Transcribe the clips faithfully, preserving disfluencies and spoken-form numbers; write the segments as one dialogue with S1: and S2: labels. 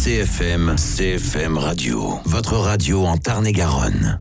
S1: C F M, C F M Radio, votre radio en Tarn-et-Garonne.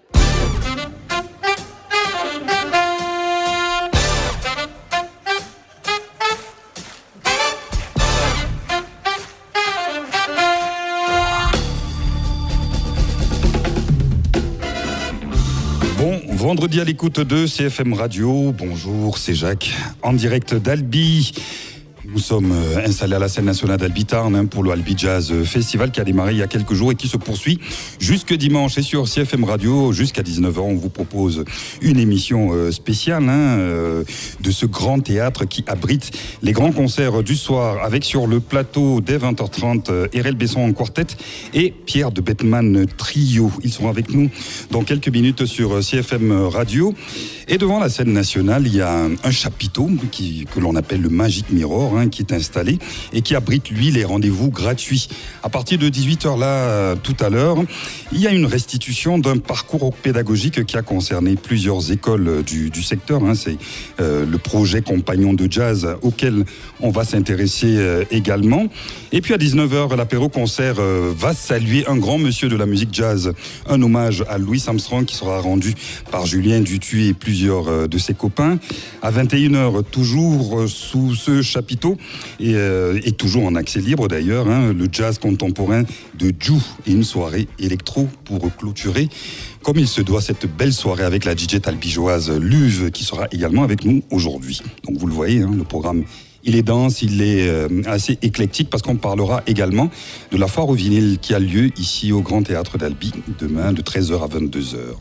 S2: Bon, vendredi à l'écoute de C F M Radio, bonjour, c'est Jacques, en direct d'Albi. Nous sommes installés à la scène nationale d'Albi Tarn hein, pour le Albi Jazz Festival qui a démarré il y a quelques jours et qui se poursuit jusque dimanche. Et sur C F M Radio, jusqu'à dix-neuf heures, on vous propose une émission spéciale hein, de ce grand théâtre qui abrite les grands concerts du soir avec sur le plateau dès vingt heures trente Erel Besson en quartet et Pierre de Bettman Trio. Ils seront avec nous dans quelques minutes sur C F M Radio. Et devant la scène nationale, il y a un, un chapiteau qui, que l'on appelle le Magic Mirror hein, qui est installé et qui abrite, lui, les rendez-vous gratuits. À partir de dix-huit heures, là, tout à l'heure, il y a une restitution d'un parcours pédagogique qui a concerné plusieurs écoles du, du secteur. Hein. C'est euh, le projet Compagnon de Jazz auquel on va s'intéresser euh, également. Et puis à dix-neuf heures, l'apéro-concert euh, va saluer un grand monsieur de la musique jazz, un hommage à Louis Armstrong qui sera rendu par Julien Dutuit et plusieurs de ses copains. À vingt et une heures, toujours sous ce chapiteau, et, euh, et toujours en accès libre d'ailleurs, hein, le jazz contemporain de Ju et une soirée électro pour clôturer, comme il se doit, cette belle soirée avec la D J talbigeoise Luve qui sera également avec nous aujourd'hui. Donc vous le voyez, hein, le programme il est dense, il est euh, assez éclectique parce qu'on parlera également de la foire au vinyle qui a lieu ici au Grand Théâtre d'Albi demain de treize heures à vingt-deux heures.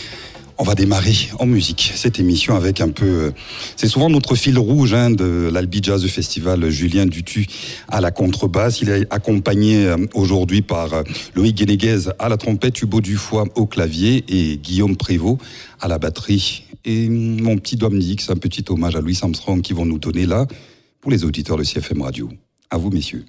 S2: On va démarrer en musique cette émission avec un peu... C'est souvent notre fil rouge hein, de l'Albi Jazz Festival, Julien Dutuit à la contrebasse. Il est accompagné aujourd'hui par Loïc Guénéguez à la trompette, Hugo Dufoy au clavier et Guillaume Prévost à la batterie. Et mon petit Dominique, un petit hommage à Louis Armstrong qui vont nous donner là pour les auditeurs de C F M Radio. À vous, messieurs.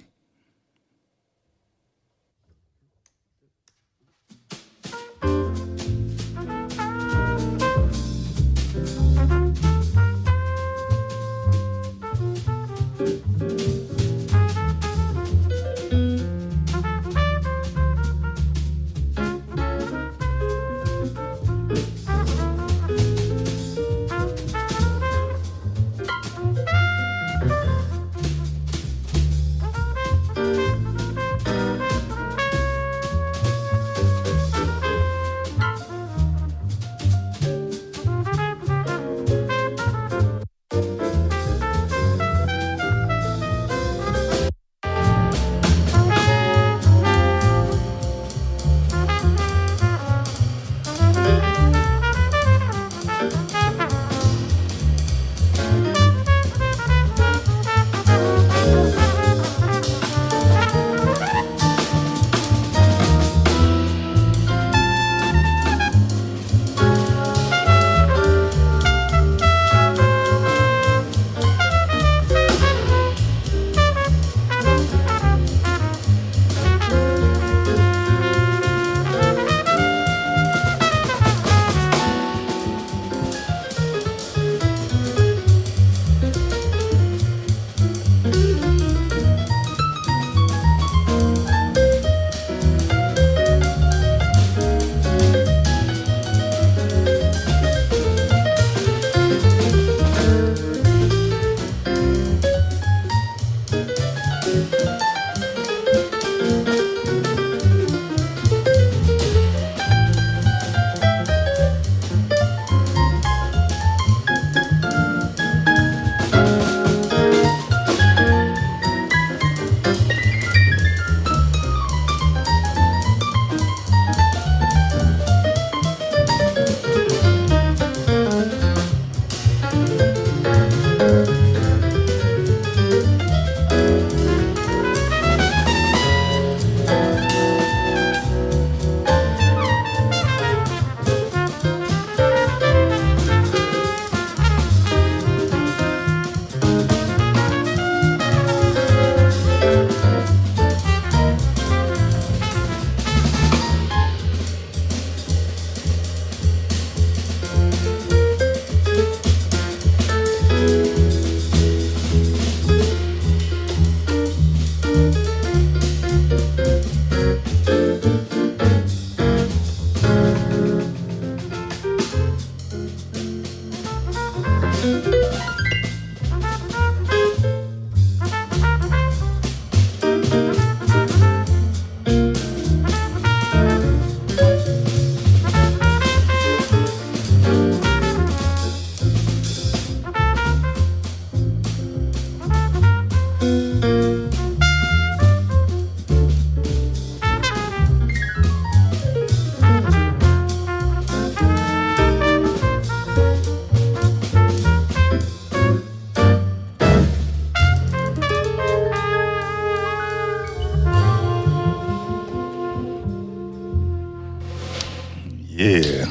S2: Yeah.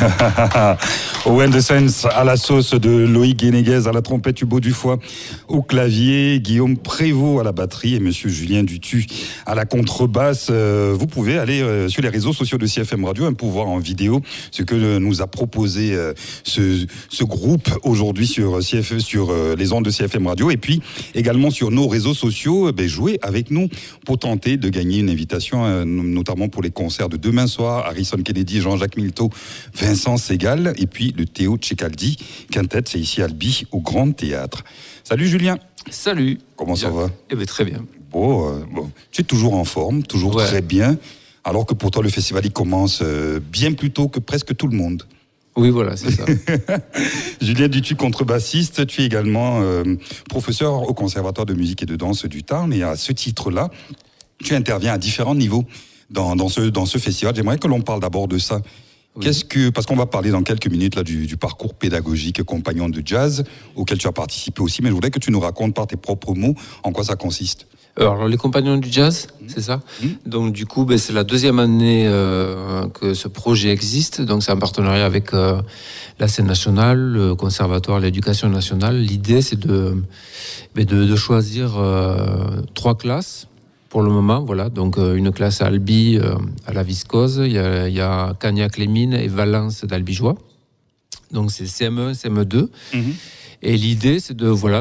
S2: Owen de Sens à la sauce de Loïc Guénéguez à la trompette, Hugo Dufoy au clavier, Guillaume Prévost à la batterie et monsieur Julien Dutu à la contrebasse. Vous pouvez aller sur les réseaux sociaux de C F M Radio pour voir en vidéo ce que nous a proposé ce, ce groupe aujourd'hui sur, C F, sur les ondes de C F M Radio et puis également sur nos réseaux sociaux. Ben, jouez avec nous pour tenter de gagner une invitation, notamment pour les concerts de demain soir, Harrison Kennedy, Jean-Jacques Milteau, Vincent Segal et puis le Théo Tchekhaldi Quintet, c'est ici à Albi au Grand Théâtre. Salut Julien.
S3: Salut.
S2: Comment bien. Ça va?
S3: Eh bien très bien.
S2: Bon, euh, bon, tu es toujours en forme, toujours ouais. Très bien, alors que pour toi le festival il commence euh, bien plus tôt que presque tout le monde.
S3: Oui, voilà, c'est ça.
S2: Julien Dutu, contrebassiste, tu es également euh, professeur au Conservatoire de musique et de danse du Tarn et à ce titre-là, tu interviens à différents niveaux dans, dans, ce, dans ce festival. J'aimerais que l'on parle d'abord de ça. Oui. Qu'est-ce que, parce qu'on va parler dans quelques minutes là, du, du parcours pédagogique compagnon de jazz auquel tu as participé aussi, mais je voudrais que tu nous racontes par tes propres mots en quoi ça consiste.
S3: Alors les compagnons du jazz, mmh. c'est ça. Mmh. Donc du coup, ben, c'est la deuxième année euh, que ce projet existe. Donc c'est un partenariat avec euh, la scène nationale, le conservatoire, l'éducation nationale. L'idée, c'est de, ben, de, de choisir euh, trois classes pour le moment. Voilà. Donc euh, une classe à Albi, euh, à la Viscose. Il y a, il y a Cagnac-les-Mines et Valence d'Albigeois. Donc c'est C M un, C M deux. Mmh. Et l'idée, c'est de voilà,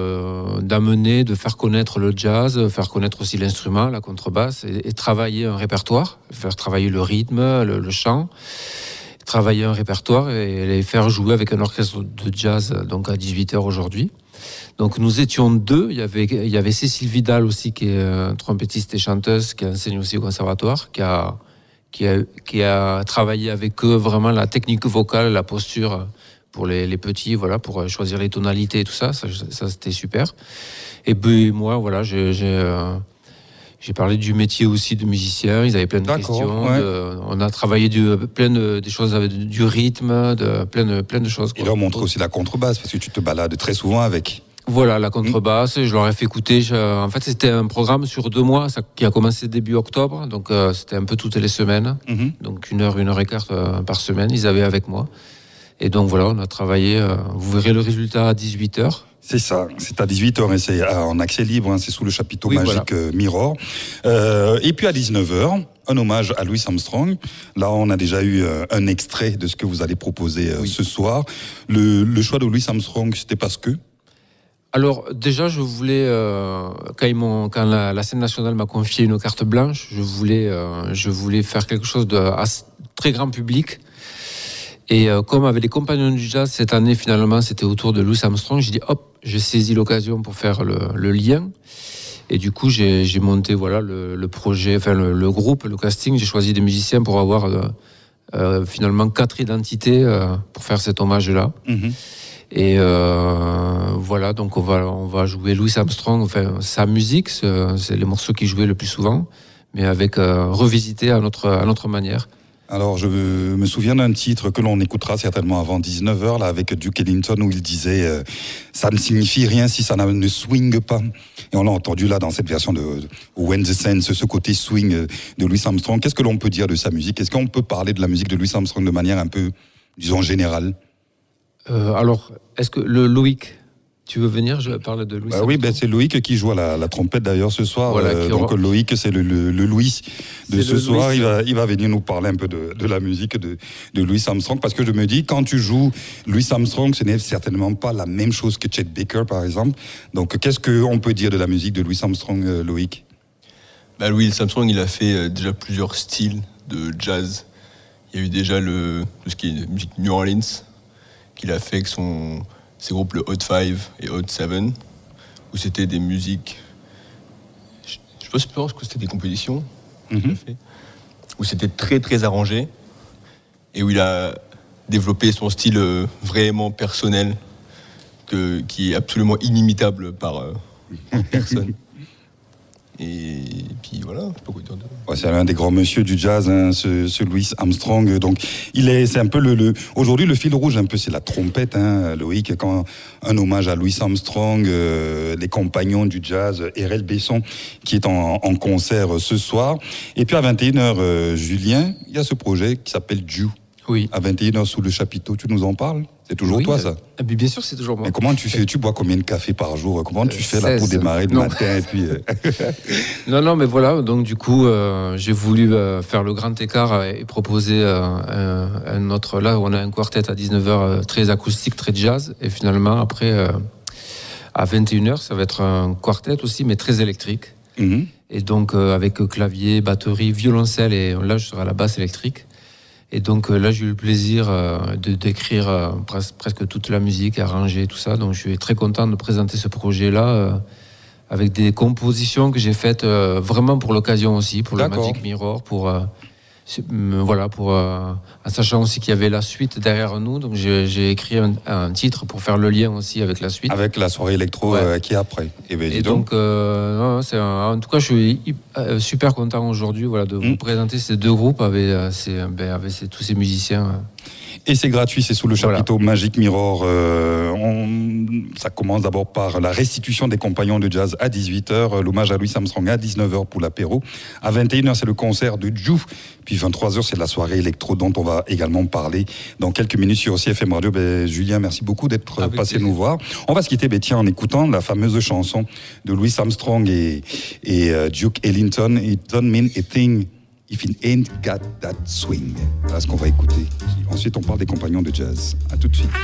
S3: de d'amener, de faire connaître le jazz, faire connaître aussi l'instrument, la contrebasse, et, et travailler un répertoire, faire travailler le rythme, le, le chant, travailler un répertoire et les faire jouer avec un orchestre de jazz. Donc à dix-huit heures aujourd'hui. Donc nous étions deux. Il y avait il y avait Cécile Vidal aussi qui est trompettiste et chanteuse, qui enseigne aussi au conservatoire, qui a qui a qui a travaillé avec eux vraiment la technique vocale, la posture. Pour les, les petits, voilà, pour choisir les tonalités et tout ça, ça, ça c'était super. Et puis moi, voilà, j'ai, j'ai, euh, j'ai parlé du métier aussi de musicien. Ils avaient plein de
S2: D'accord,
S3: questions.
S2: Ouais.
S3: De, on a travaillé du, plein de des choses avec du rythme, de plein de plein de choses. Quoi.
S2: Et là, on montre aussi la contrebasse parce que tu te balades très souvent avec.
S3: Voilà, la contrebasse. Mmh. Je leur ai fait écouter. Je, en fait, c'était un programme sur deux mois, ça, qui a commencé début octobre. Donc, euh, c'était un peu toutes les semaines. Mmh. Donc, une heure, une heure et quart euh, par semaine. Ils avaient avec moi. Et donc voilà, on a travaillé, euh, vous verrez le résultat à dix-huit heures.
S2: C'est ça, c'est à dix-huit heures et c'est en accès libre, hein, c'est sous le chapiteau oui, magique voilà. euh, Mirror. Euh, et puis à dix-neuf heures, un hommage à Louis Armstrong. Là, on a déjà eu euh, un extrait de ce que vous allez proposer euh, oui. ce soir. Le, le choix de Louis Armstrong, c'était parce que
S3: Alors déjà, je voulais, euh, quand, ils m'ont, quand la, la scène nationale m'a confié une carte blanche, je voulais, euh, je voulais faire quelque chose de à très grand public. Et euh, comme avec les compagnons du jazz, cette année, finalement, c'était autour de Louis Armstrong, j'ai dit, hop, j'ai saisi l'occasion pour faire le, le lien. Et du coup, j'ai, j'ai monté voilà, le, le projet, enfin le, le groupe, le casting. J'ai choisi des musiciens pour avoir euh, euh, finalement quatre identités euh, pour faire cet hommage-là. Mm-hmm. Et euh, voilà, donc on va, on va jouer Louis Armstrong, enfin sa musique, c'est, c'est les morceaux qu'il jouait le plus souvent, mais avec euh, revisité à notre, à notre manière.
S2: Alors, je me souviens d'un titre que l'on écoutera certainement avant dix-neuf heures, là, avec Duke Ellington, où il disait euh, « Ça ne signifie rien si ça ne swing pas ». Et on l'a entendu là, dans cette version de, de When the Sense, ce côté swing de Louis Armstrong. Qu'est-ce que l'on peut dire de sa musique? Est-ce qu'on peut parler de la musique de Louis Armstrong de manière un peu, disons, générale?
S3: euh, Alors, est-ce que le Loïc... Tu veux venir? Je parle de Louis.
S2: Bah oui, ben c'est Loïc qui joue à la, la trompette d'ailleurs ce soir. Voilà, euh, donc aura... Loïc, c'est le, le, le Louis de c'est ce soir. Louis, il va, il va venir nous parler un peu de, de la musique de, de Louis Armstrong, parce que je me dis, quand tu joues Louis Armstrong, ce n'est certainement pas la même chose que Chet Baker, par exemple. Donc, qu'est-ce qu'on peut dire de la musique de Louis Armstrong, euh, Loïc?
S4: Bah, Louis Armstrong, il a fait euh, déjà plusieurs styles de jazz. Il y a eu déjà le, tout ce qui est musique New Orleans, qu'il a fait avec son... ces groupes, le Hot Five et Hot Seven, où c'était des musiques, je, je pense que c'était des compositions, mm-hmm. fait, où c'était très très arrangé, et où il a développé son style vraiment personnel, que, qui est absolument inimitable par euh, personne. Et puis voilà, je sais pas quoi dire de...
S2: ouais, c'est un des grands monsieur du jazz, hein, ce, ce Louis Armstrong. Donc, il est, c'est un peu le, le aujourd'hui le fil rouge, un peu, c'est la trompette, hein, Loïc. Quand un hommage à Louis Armstrong, euh, les compagnons du jazz, R L Besson, qui est en, en concert ce soir. Et puis à vingt et une heures, euh, Julien, il y a ce projet qui s'appelle Dew.
S3: Oui.
S2: À vingt et une heures sous le chapiteau, tu nous en parles? C'est toujours
S3: oui,
S2: toi, ça?
S3: euh, bien sûr, c'est toujours moi.
S2: Mais comment tu fais? Tu bois combien de café par jour? Comment tu fais là pour démarrer le
S3: non.
S2: matin et puis, euh...
S3: Non, non, mais voilà. Donc, du coup, euh, j'ai voulu euh, faire le grand écart et proposer euh, un, un autre. Là, on a un quartet à dix-neuf heures euh, très acoustique, très jazz. Et finalement, après, euh, à vingt et une heures, ça va être un quartet aussi, mais très électrique.
S2: Mm-hmm.
S3: Et donc, euh, avec clavier, batterie, violoncelle. Et là, je serai à la basse électrique. Et donc là, j'ai eu le plaisir euh, de d'écrire euh, pres- presque toute la musique, arranger tout ça. Donc je suis très content de présenter ce projet-là euh, avec des compositions que j'ai faites euh, vraiment pour l'occasion aussi, pour
S2: D'accord.
S3: le Magic Mirror, pour euh, euh, voilà, pour euh, en sachant aussi qu'il y avait la suite derrière nous. Donc j'ai, j'ai écrit un, un titre pour faire le lien aussi avec la suite.
S2: Avec la soirée électro
S3: Ouais.
S2: euh, qui est après. Et, ben,
S3: Et donc, euh, non, c'est un, en tout cas, je suis euh, super content aujourd'hui, voilà, de vous
S2: Mm.
S3: présenter ces deux groupes avec, euh, ces, ben, avec ces, tous ces musiciens.
S2: Et c'est gratuit, c'est sous le
S3: Voilà.
S2: chapiteau Magic Mirror. Euh, on, ça commence d'abord par la restitution des compagnons de jazz à dix-huit heures, l'hommage à Louis Armstrong à dix-neuf heures pour l'apéro. À vingt et une heures, c'est le concert de Ju. Puis vingt-trois heures, c'est la soirée électro dont on va également parler dans quelques minutes sur C F M Radio. Ben, Julien, merci beaucoup d'être
S3: Avec
S2: passé
S3: plaisir.
S2: nous voir. On va se quitter, ben, tiens, en écoutant la fameuse chanson de Louis Armstrong et, et euh, Duke Ellington, It Don't Mean a Thing If It Ain't Got That Swing. Voilà ce qu'on va écouter. Ensuite, on parle des compagnons de jazz. À tout de suite.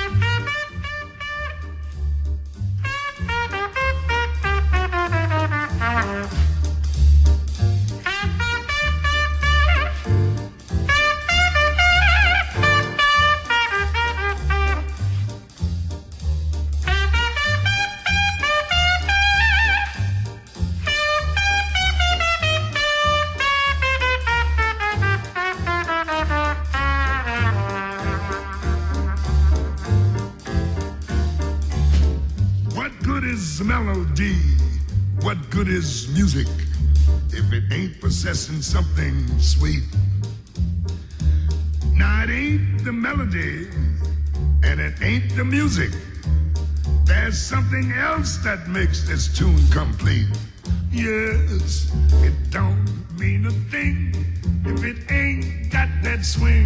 S5: Melody, what good is music if it ain't possessing something sweet? Now it ain't the melody and it ain't the music. There's something else that makes this tune complete. Yes, it don't mean a thing if it ain't got that swing.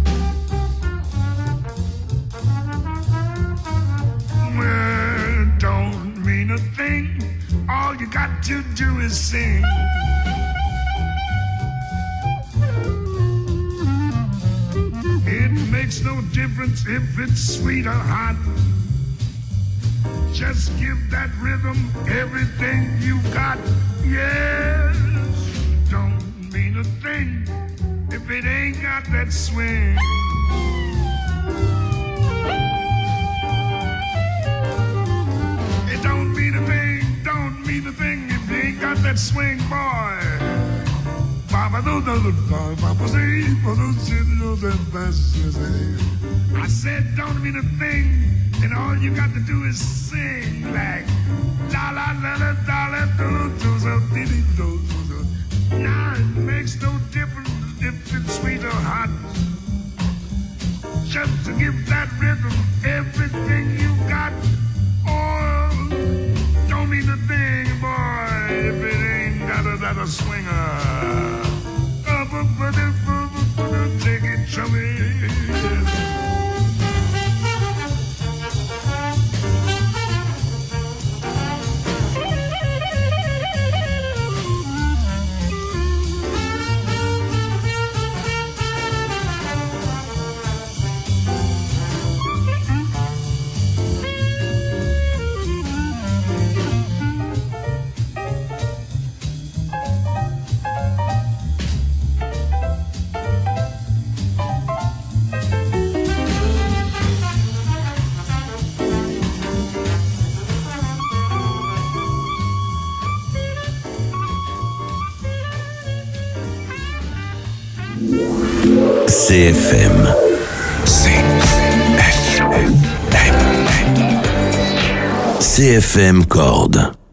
S5: Well, don't mean a thing. All you got to do is sing. It makes no difference if it's sweet or hot. Just give that rhythm everything you got. Yes, don't mean a thing if it ain't got that swing. It don't mean a thing, don't mean a thing if you ain't got that swing, boy. I said don't mean a thing, and all you got to do is sing like la la la la la la do do so diddy do do. Now it makes no difference if it's sweet or hot. Just to give that rhythm everything you got. Oh, don't mean a thing, boy, if it ain't got a, got a swinger. Take it from me.
S1: C F M. C F M. C F M Chord.